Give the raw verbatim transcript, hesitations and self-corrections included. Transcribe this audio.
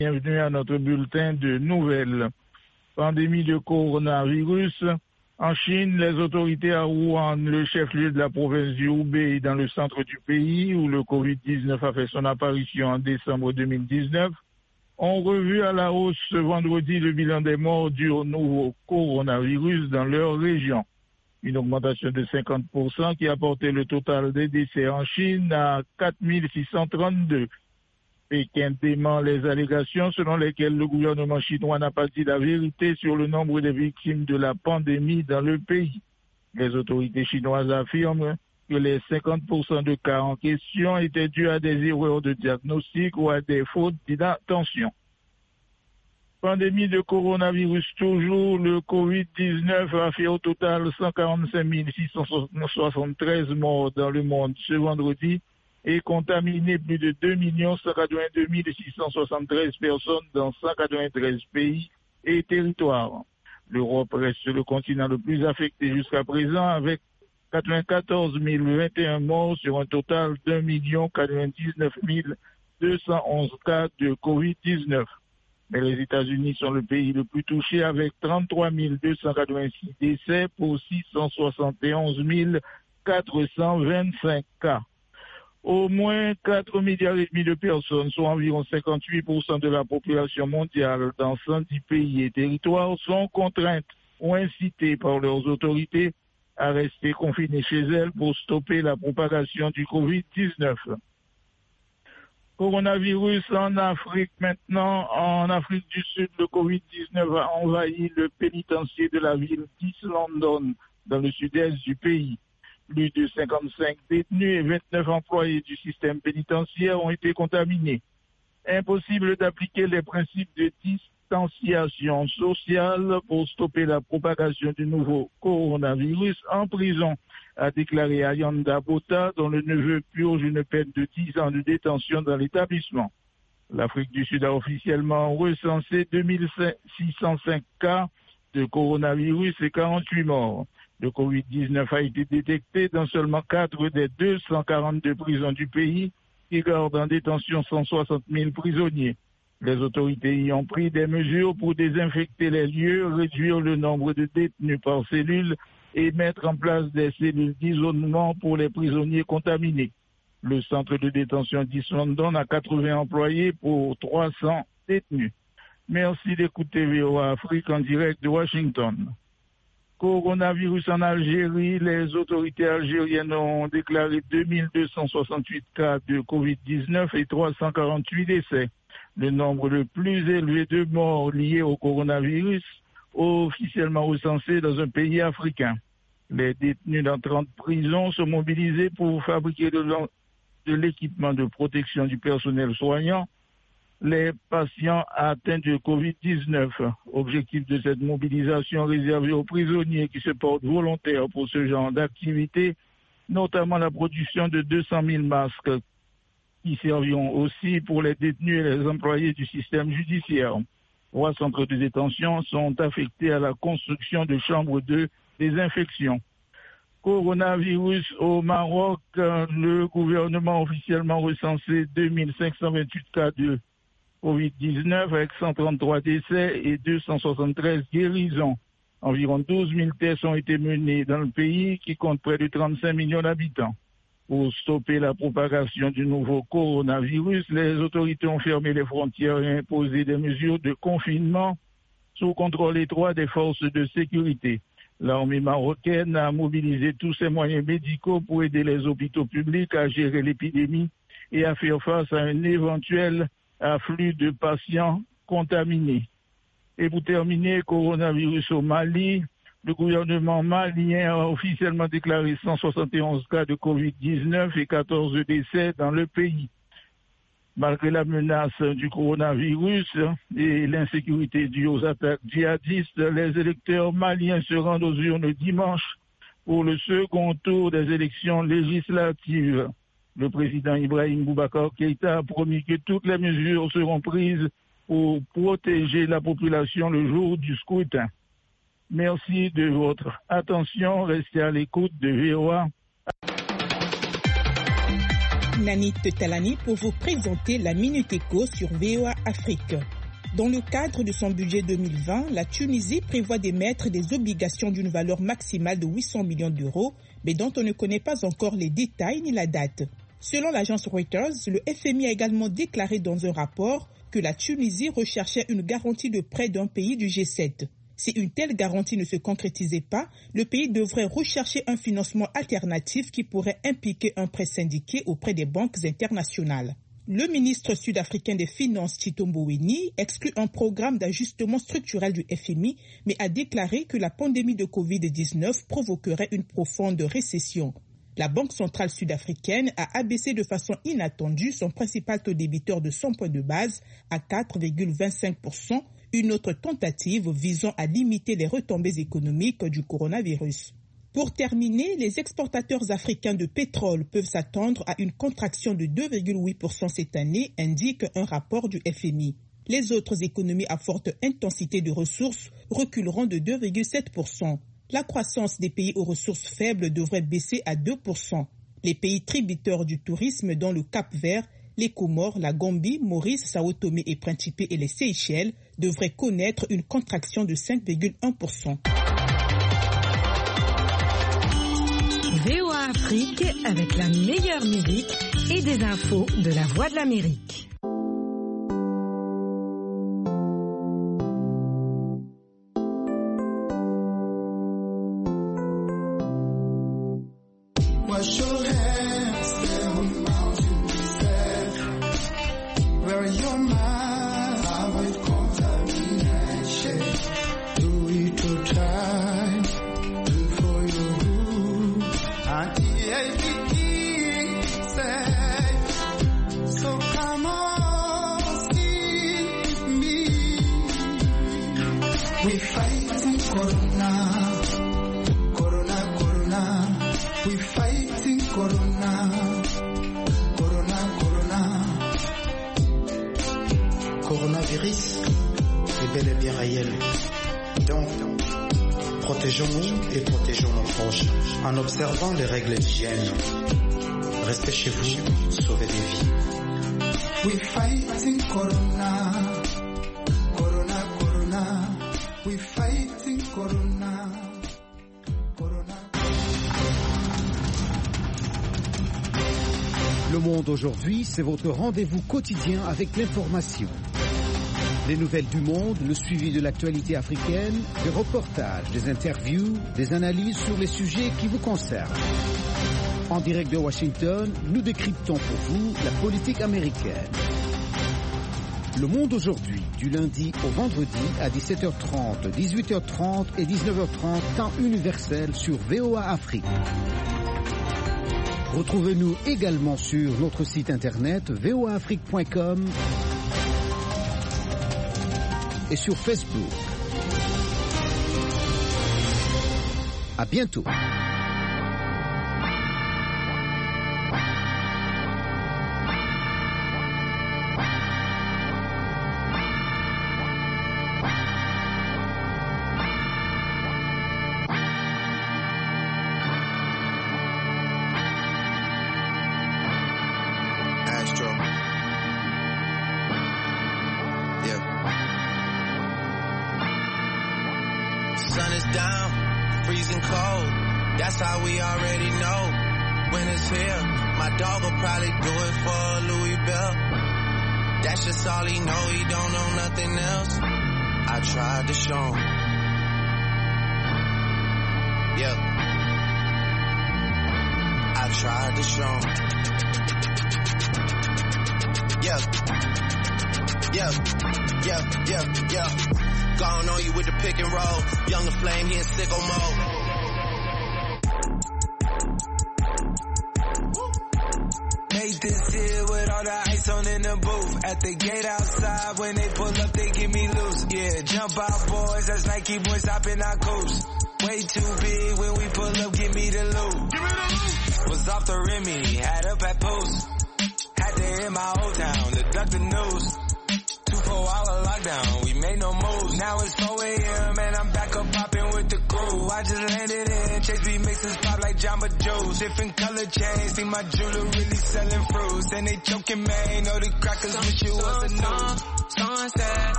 Bienvenue à notre bulletin de nouvelles. Pandémie de coronavirus. En Chine, les autorités à Wuhan, le chef-lieu de la province du Hubei, dans le centre du pays, où le covid dix-neuf a fait son apparition en décembre deux mille dix-neuf, ont revu à la hausse ce vendredi le bilan des morts dus au nouveau coronavirus dans leur région. Une augmentation de cinquante pour cent qui a porté le total des décès en Chine à quatre mille six cent trente-deux. Pékin dément les allégations selon lesquelles le gouvernement chinois n'a pas dit la vérité sur le nombre de victimes de la pandémie dans le pays. Les autorités chinoises affirment que les cinquante pour cent de cas en question étaient dus à des erreurs de diagnostic ou à des fautes d'inattention. Pandémie de coronavirus toujours, le covid dix-neuf a fait au total cent quarante-cinq mille six cent soixante-treize morts dans le monde ce vendredi et contaminé plus de deux millions cent quatre-vingt-deux mille six cent soixante-treize personnes dans cent quatre-vingt-treize pays et territoires. L'Europe reste le continent le plus affecté jusqu'à présent avec quatre-vingt-quatorze mille vingt et un morts sur un total d'un million quatre-vingt-dix-neuf mille deux cent onze cas de covid dix-neuf. Mais les États-Unis sont le pays le plus touché avec trente-trois mille deux cent quatre-vingt-six décès pour six cent soixante et onze mille quatre cent vingt-cinq cas. Au moins quatre milliards et demi de personnes, soit environ cinquante-huit pour cent de la population mondiale dans cent dix pays et territoires, sont contraintes ou incitées par leurs autorités à rester confinées chez elles pour stopper la propagation du covid dix-neuf. Coronavirus en Afrique maintenant. En Afrique du Sud, le covid dix-neuf a envahi le pénitencier de la ville d'East London, dans le sud-est du pays. Plus de cinquante-cinq détenus et vingt-neuf employés du système pénitentiaire ont été contaminés. Impossible d'appliquer les principes de distanciation sociale pour stopper la propagation du nouveau coronavirus en prison, a déclaré Ayanda Bota, dont le neveu purge une peine de dix ans de détention dans l'établissement. L'Afrique du Sud a officiellement recensé deux mille six cent cinq cas de coronavirus et quarante-huit morts. Le covid dix-neuf a été détecté dans seulement quatre des deux cent quarante-deux prisons du pays qui gardent en détention cent soixante mille prisonniers. Les autorités y ont pris des mesures pour désinfecter les lieux, réduire le nombre de détenus par cellule et mettre en place des cellules d'isolement pour les prisonniers contaminés. Le centre de détention d'East London a quatre-vingts employés pour trois cents détenus. Merci d'écouter V O A Afrique en direct de Washington. Coronavirus en Algérie, les autorités algériennes ont déclaré deux mille deux cent soixante-huit cas de covid dix-neuf et trois cent quarante-huit décès. Le nombre le plus élevé de morts liés au coronavirus officiellement recensé dans un pays africain. Les détenus dans trente prisons sont mobilisés pour fabriquer de l'équipement de protection du personnel soignant les patients atteints de covid dix-neuf. Objectif de cette mobilisation réservée aux prisonniers qui se portent volontaires pour ce genre d'activité, notamment la production de deux cent mille masques qui serviront aussi pour les détenus et les employés du système judiciaire. Trois centres de détention sont affectés à la construction de chambres de désinfection. Coronavirus au Maroc, le gouvernement a officiellement recensé deux mille cinq cent vingt-huit cas de covid dix-neuf avec cent trente-trois décès et deux cent soixante-treize guérisons. Environ douze mille tests ont été menés dans le pays qui compte près de trente-cinq millions d'habitants. Pour stopper la propagation du nouveau coronavirus, les autorités ont fermé les frontières et imposé des mesures de confinement sous contrôle étroit des forces de sécurité. L'armée marocaine a mobilisé tous ses moyens médicaux pour aider les hôpitaux publics à gérer l'épidémie et à faire face à un éventuel afflux de patients contaminés. Et pour terminer, coronavirus au Mali, le gouvernement malien a officiellement déclaré cent soixante et onze cas de covid dix-neuf et quatorze décès dans le pays. Malgré la menace du coronavirus et l'insécurité due aux attaques djihadistes, les électeurs maliens se rendent aux urnes dimanche pour le second tour des élections législatives. Le président Ibrahim Boubacar Keïta a promis que toutes les mesures seront prises pour protéger la population le jour du scrutin. Merci de votre attention. Restez à l'écoute de V O A. Nanit Talani pour vous présenter la Minute Éco sur V O A Afrique. Dans le cadre de son budget deux mille vingt, la Tunisie prévoit d'émettre des obligations d'une valeur maximale de huit cents millions d'euros, mais dont on ne connaît pas encore les détails ni la date. Selon l'agence Reuters, le F M I a également déclaré dans un rapport que la Tunisie recherchait une garantie de prêt d'un pays du G sept. Si une telle garantie ne se concrétisait pas, le pays devrait rechercher un financement alternatif qui pourrait impliquer un prêt syndiqué auprès des banques internationales. Le ministre sud-africain des Finances, Tito Mboweni, exclut un programme d'ajustement structurel du F M I, mais a déclaré que la pandémie de covid dix-neuf provoquerait une profonde récession. La Banque centrale sud-africaine a abaissé de façon inattendue son principal taux débiteur de cent points de base à quatre virgule vingt-cinq pour cent, une autre tentative visant à limiter les retombées économiques du coronavirus. Pour terminer, les exportateurs africains de pétrole peuvent s'attendre à une contraction de deux virgule huit pour cent cette année, indique un rapport du F M I. Les autres économies à forte intensité de ressources reculeront de deux virgule sept pour cent. La croissance des pays aux ressources faibles devrait baisser à deux pour cent. Les pays tributaires du tourisme, dont le Cap-Vert, les Comores, la Gambie, Maurice, Sao Tomé et Principe et les Seychelles, devraient connaître une contraction de cinq virgule un pour cent. V O A Afrique avec la meilleure musique et des infos de la Voix de l'Amérique. Wash your hands, down mountains there, where your mind avoid contamination. Do it to time, do for you. Until everything said, so come on, see me. We fighting Corona, Corona, Corona. We fighting Corona, Corona, Corona. Coronavirus est bel et bien réel. Donc, protégeons-nous et protégeons nos proches en observant les règles d'hygiène. Restez chez vous, sauvez des vies. We fighting Corona, Corona, Corona. We fighting Corona, Corona. Le Monde aujourd'hui, c'est votre rendez-vous quotidien avec l'information. Les nouvelles du monde, le suivi de l'actualité africaine, des reportages, des interviews, des analyses sur les sujets qui vous concernent. En direct de Washington, nous décryptons pour vous la politique américaine. Le Monde aujourd'hui, du lundi au vendredi à dix-sept heures trente, dix-huit heures trente et dix-neuf heures trente, temps universel sur V O A Afrique. Retrouvez-nous également sur notre site internet v o a afrique point com et sur Facebook. À bientôt. Tried to show him. Yeah. I tried to show him. Yeah. Yeah. Yeah. Yeah. Yeah. Gone on you with the pick and roll. Younger flame, he in sicko mode. This here with all the ice on in the booth. At the gate outside, when they pull up, they give me loose. Yeah, jump out, boys. That's Nike boys hopping our coast. Way too big when we pull up, give me the loot. Give me the loot. Was off the Remy, had up at post. Had to hit my old town to duck the news. Two four hour lockdown, we made no moves. Now it's four a.m. and I'm back up popping with the crew. I just landed in, Chase B mixes pop like Jamba Juice. Different color chains, see my jeweler really selling fruits. And they choking, man, know the crackers wish you was a new. Sunset,